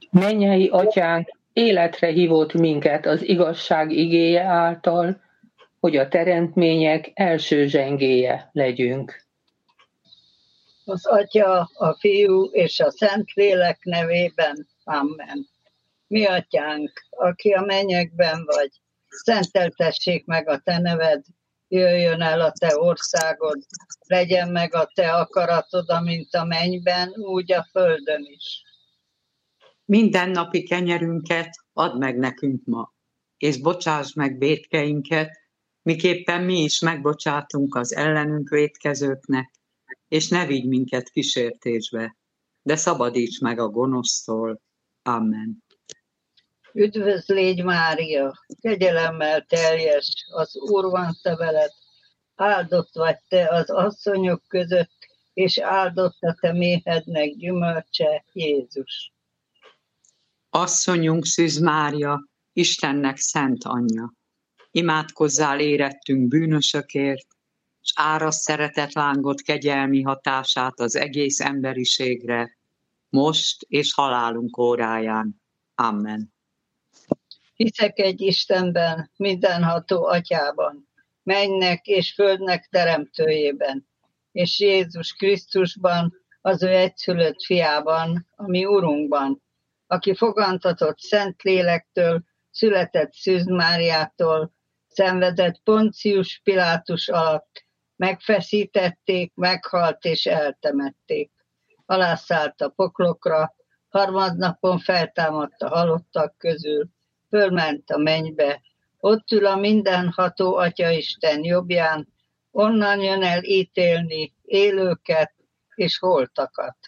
Mennyei Atyánk, életre hívott minket az igazság igéje által, hogy a teremtmények első zsengéje legyünk. Az Atya, a Fiú és a Szentlélek nevében. Amen. Mi Atyánk, aki a mennyekben vagy, szenteltessék meg a te neved, jöjjön el a te országod, legyen meg a te akaratod, amint a mennyben, úgy a földön is. Mindennapi kenyerünket add meg nekünk ma, és bocsásd meg vétkeinket, miképpen mi is megbocsátunk az ellenünk vétkezőknek, és ne vigy minket kísértésbe, de szabadíts meg a gonosztól. Amen. Üdvözl légy Mária, kegyelemmel teljes, az Úr van te veled, áldott vagy te az asszonyok között, és áldott a te méhednek gyümölcse, Jézus. Asszonyunk Szűz Mária, Istennek szent anyja, imádkozzál érettünk bűnösökért, s áraszt szeretetlángot kegyelmi hatását az egész emberiségre, most és halálunk óráján. Amen. Hiszek egy Istenben, mindenható Atyában, mennynek és földnek teremtőjében, és Jézus Krisztusban, az ő egyszülött fiában, a mi Urunkban, aki fogantatott Szentlélektől, született Szűz Máriától, szenvedett Poncius Pilátus alatt, megfeszítették, meghalt és eltemették. Alászállt a poklokra, harmadnapon feltámadt a halottak közül, fölment a mennybe, ott ül a mindenható Atyaisten jobbján, onnan jön el ítélni élőket és holtakat.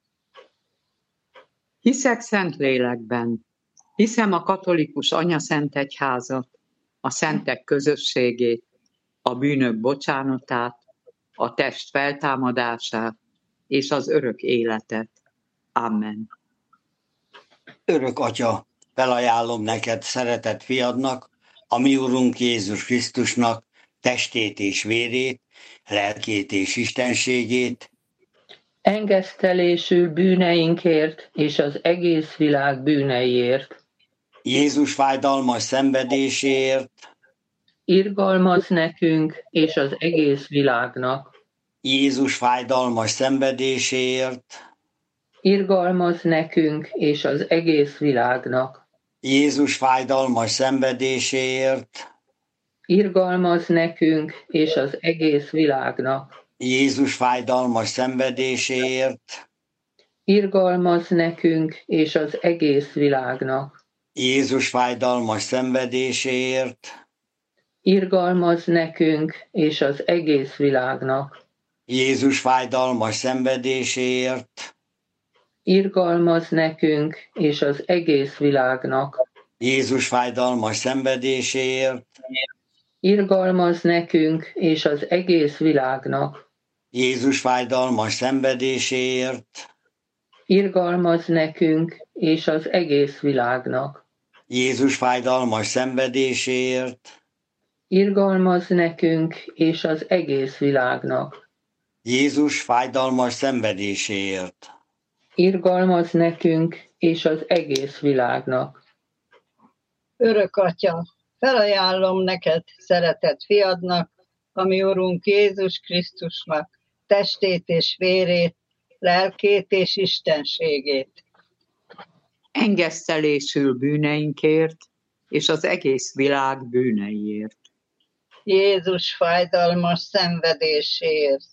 Hiszek Szentlélekben, hiszem a katolikus anyaszentegyházat, a szentek közösségét, a bűnök bocsánatát, a test feltámadását és az örök életet. Amen. Örök Atya, felajánlom neked szeretett fiadnak, a mi Urunk Jézus Krisztusnak testét és vérét, lelkét és istenségét, Engesztelésül bűneinkért és az egész világ bűneiért. Jézus fájdalmas szenvedéséért, Irgalmaz nekünk és az egész világnak. Jézus fájdalmas szenvedéséért, Irgalmaz nekünk és az egész világnak. Jézus fájdalmas szenvedéséért, Irgalmaz nekünk és az egész világnak. Jézus fájdalmas szenvedéséért, Irgalmaz nekünk és az egész világnak. Jézus fájdalmas szenvedéséért, Irgalmaz nekünk és az egész világnak. Jézus fájdalmas szenvedéséért, Irgalmaz nekünk és az egész világnak. Jézus fájdalmas szenvedéséért, Irgalmaz nekünk és az egész világnak. Jézus fájdalmas szenvedéséért, Irgalmaz nekünk és az egész világnak. Jézus fájdalmas szenvedéséért, Irgalmaz nekünk és az egész világnak. Jézus fájdalmas szenvedéséért, Irgalmaz nekünk és az egész világnak. Örök Atya, felajánlom neked, szeretett fiadnak, a mi Urunk Jézus Krisztusnak, testét és vérét, lelkét és istenségét. Engesztelésül bűneinkért és az egész világ bűneiért. Jézus fájdalmas szenvedéséért.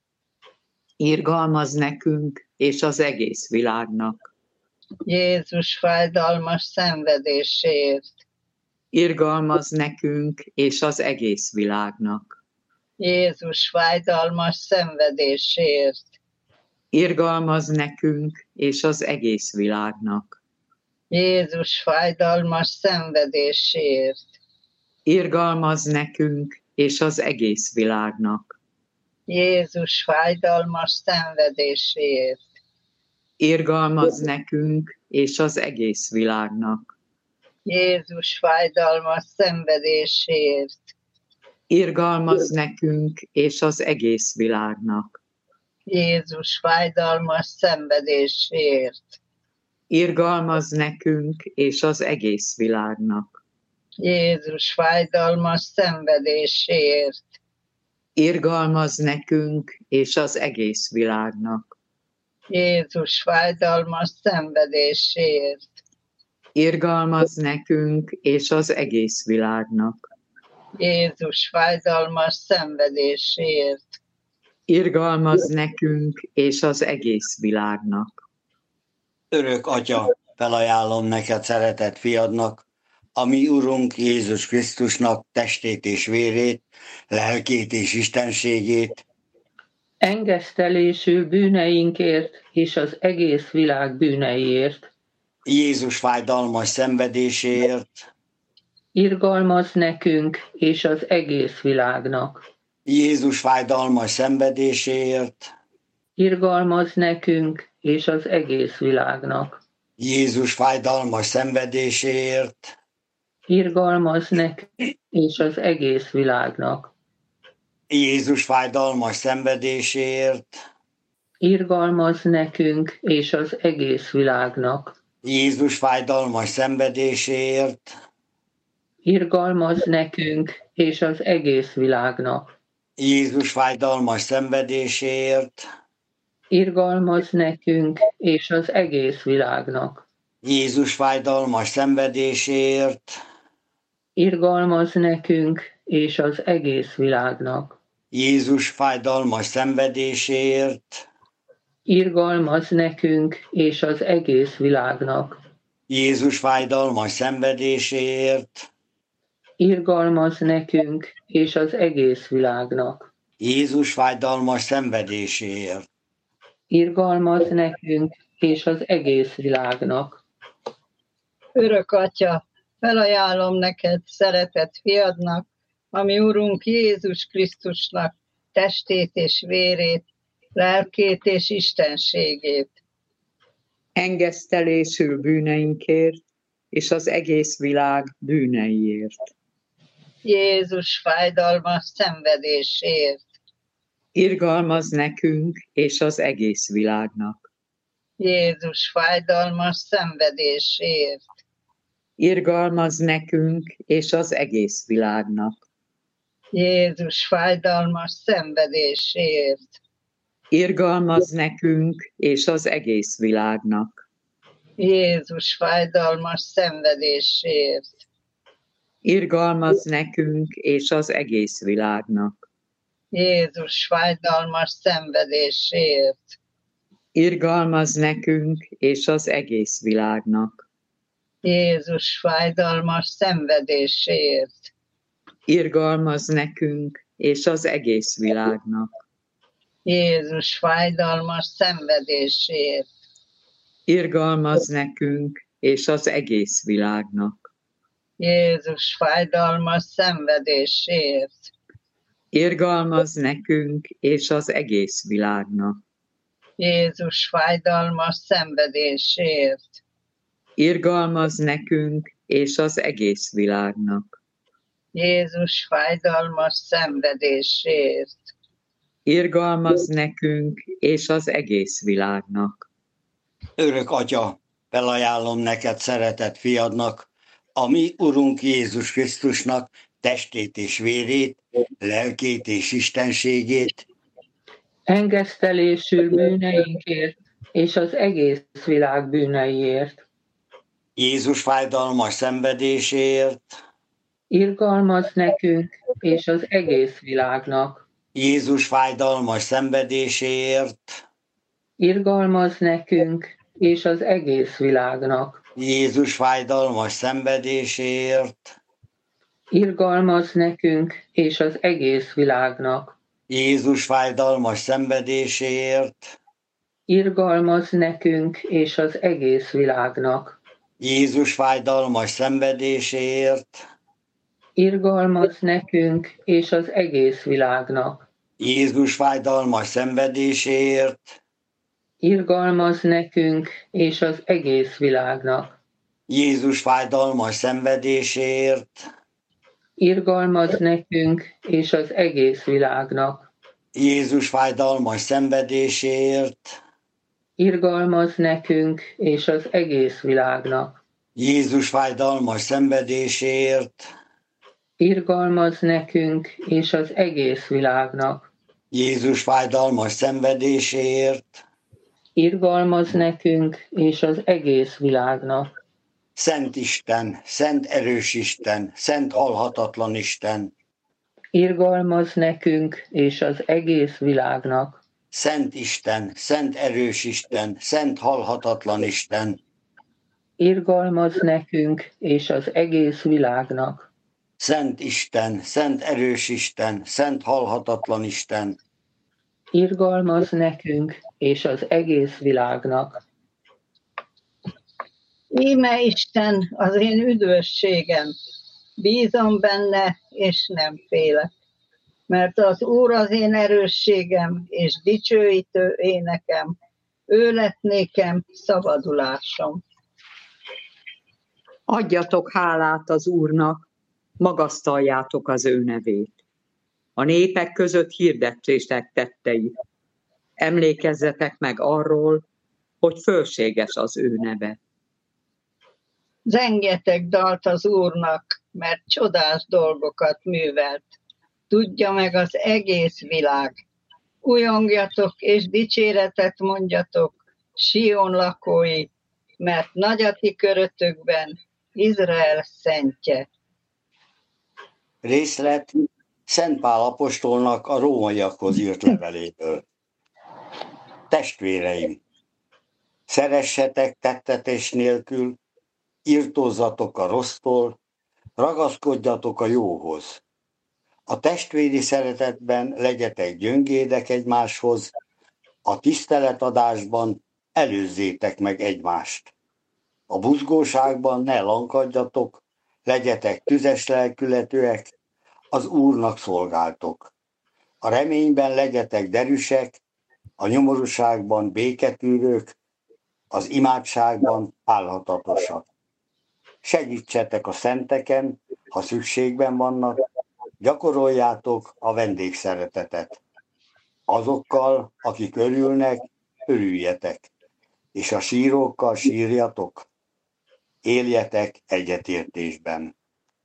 Irgalmaz nekünk és az egész világnak. Jézus fájdalmas szenvedéséért. Irgalmaz nekünk és az egész világnak. Jézus fájdalmas szenvedéséért. Irgalmaz nekünk és az egész világnak. Jézus fájdalmas szenvedéséért. Irgalmaz nekünk és az egész világnak. Jézus fájdalmas szenvedéséért. Irgalmaz nekünk és az egész világnak. Jézus fájdalmas szenvedéséért. Irgalmaz nekünk és az egész világnak. Jézus fájdalmas szenvedéséért. Irgalmaz nekünk és az egész világnak. Jézus fájdalmas szenvedéséért. Irgalmaz nekünk és az egész világnak. Jézus fájdalmas szenvedéséért. Irgalmaz nekünk és az egész világnak. Jézus fájdalmas szenvedéséért. Irgalmaz nekünk és az egész világnak. Örök Atya, felajánlom neked szeretett fiadnak, a mi Urunk Jézus Krisztusnak testét és vérét, lelkét és istenségét, engesztelésű bűneinkért és az egész világ bűneiért. Jézus fájdalmas szenvedéséért, Irgalmaz nekünk és az egész világnak. Jézus fájdalmas szenvedéséért, Irgalmaz nekünk és az egész világnak. Jézus fájdalmas szenvedéséért, Irgalmaz nekünk és az egész világnak. Jézus fájdalmas szenvedéséért, Irgalmaz nekünk és az egész világnak. Jézus fájdalmas szenvedéséért, Irgalmaz nekünk és az egész világnak. Jézus fájdalmas szenvedéséért, Irgalmaz nekünk és az egész világnak. Jézus fájdalmas szenvedéséért, Irgalmaz nekünk és az egész világnak. Jézus fájdalmas szenvedéséért, Irgalmaz nekünk és az egész világnak. Jézus fájdalmas szenvedéséért, Irgalmaz nekünk és az egész világnak. Jézus fájdalmas szenvedéséért, Irgalmaz nekünk és az egész világnak. Örök Atya, felajánlom neked szeretett fiadnak, a mi Urunk Jézus Krisztusnak testét és vérét, lelkét és istenségét. Engesztelésül bűneinkért és az egész világ bűneiért. Jézus fájdalmas szenvedéséért. Irgalmaz nekünk és az egész világnak. Jézus fájdalmas szenvedéséért. Irgalmaz nekünk és az egész világnak. Jézus fájdalmas szenvedéséért. Irgalmaz nekünk és az egész világnak. Jézus fájdalmas szenvedéséért. Irgalmaz nekünk és az egész világnak. Jézus fájdalmas szenvedéséért. Irgalmaz nekünk és az egész világnak. Jézus fájdalmas szenvedéséért. Irgalmaz nekünk és az egész világnak. Jézus fájdalmas szenvedéséért. Irgalmaz nekünk és az egész világnak. Jézus fájdalmas szenvedéséért. Irgalmaz nekünk és az egész világnak. Jézus fájdalmas szenvedéséért. Irgalmaz nekünk és az egész világnak. Jézus fájdalmas szenvedéséért. Irgalmaz nekünk és az egész világnak. Örök Atya, felajánlom neked szeretett fiadnak, a mi Urunk Jézus Krisztusnak testét és vérét, lelkét és istenségét, Engesztelésű bűneinkért és az egész világ bűneiért. Jézus fájdalmas szenvedéséért, Irgalmaz nekünk és az egész világnak. Jézus fájdalmas szenvedéséért, Irgalmaz nekünk és az egész világnak. Jézus fájdalmas szenvedéséért, Irgalmaz nekünk és az egész világnak. Jézus fájdalmas szenvedéséért, Irgalmaz nekünk és az egész világnak. Jézus fájdalmas szenvedéséért, Irgalmaz nekünk és az egész világnak. Jézus fájdalmas szenvedéséért, Irgalmaz nekünk és az egész világnak. Jézus fájdalmas szenvedéséért, Irgalmaz nekünk és az egész világnak. Jézus fájdalmas szenvedéséért, irgalmaz nekünk és az egész világnak. Jézus fájdalmas szenvedéséért, Irgalmaz nekünk és az egész világnak. Jézus fájdalmas szenvedéséért, Irgalmaz nekünk és az egész világnak. Szent Isten, Szent erős Isten, Szent halhatatlan Isten, Irgalmaz nekünk és az egész világnak. Szent Isten, Szent erős Isten, Szent halhatatlan Isten, Irgalmaz nekünk és az egész világnak. Szent Isten, Szent erős Isten, Szent halhatatlan Isten, Irgalmaz nekünk és az egész világnak. Íme Isten az én üdvösségem, bízom benne, és nem félek. Mert az Úr az én erősségem, és dicsőítő énekem, ő lett nékem szabadulásom. Adjatok hálát az Úrnak, magasztaljátok az ő nevét. A népek között hirdetsétek tetteit. Emlékezzetek meg arról, hogy fölséges az ő neve. Zengjetek dalt az Úrnak, mert csodás dolgokat művelt. Tudja meg az egész világ. Ujjongjatok és dicséretet mondjatok, Sion lakói, mert nagy a ti körötökben Izrael szentje. Részlet Szent Pál apostolnak a rómaiakhoz írt leveléből. Testvéreim, szeressetek tettetés nélkül, irtózzatok a rossztól, ragaszkodjatok a jóhoz. A testvéri szeretetben legyetek gyöngédek egymáshoz, a tiszteletadásban előzzétek meg egymást. A buzgóságban ne lankadjatok, legyetek tüzes lelkületűek, az Úrnak szolgáltok. A reményben legyetek derűsek, a nyomorúságban béketűrők, az imádságban álhatatosak. Segítsetek a szenteken, ha szükségben vannak, gyakoroljátok a vendégszeretetet. Azokkal, akik örülnek, örüljetek, és a sírókkal sírjatok. Éljetek egyetértésben.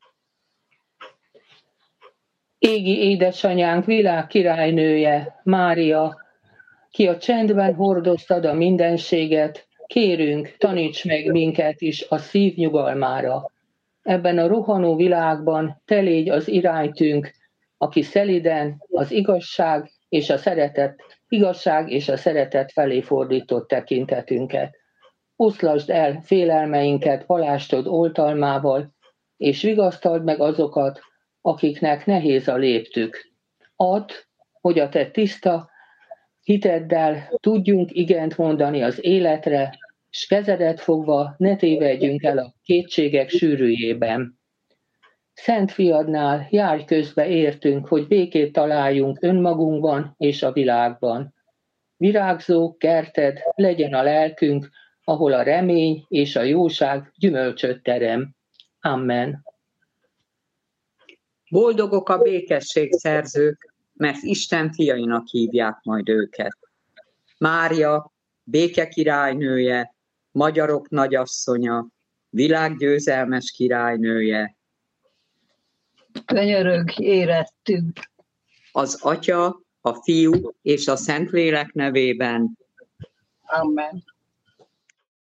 Égi édesanyánk, világ királynője, Mária, ki a csendben hordoztad a mindenséget, kérünk, taníts meg minket is a szív nyugalmára. Ebben a rohanó világban te légy az iránytűnk, aki szeliden az igazság és a szeretet felé fordított tekintetünket. Oszlasd el félelmeinket palástod oltalmával, és vigasztald meg azokat, akiknek nehéz a léptük. Add, hogy a te tiszta hiteddel tudjunk igent mondani az életre, s kezedet fogva ne tévedjünk el a kétségek sűrűjében. Szent fiadnál járj közbe értünk, hogy békét találjunk önmagunkban és a világban. Virágzó kerted legyen a lelkünk, ahol a remény és a jóság gyümölcsöt terem. Amen. Boldogok a békességszerzők, mert Isten fiainak hívják majd őket. Mária, béke királynője, magyarok nagyasszonya, világgyőzelmes királynője. Könyörög érettünk. Az Atya, a Fiú és a Szentlélek nevében. Amen.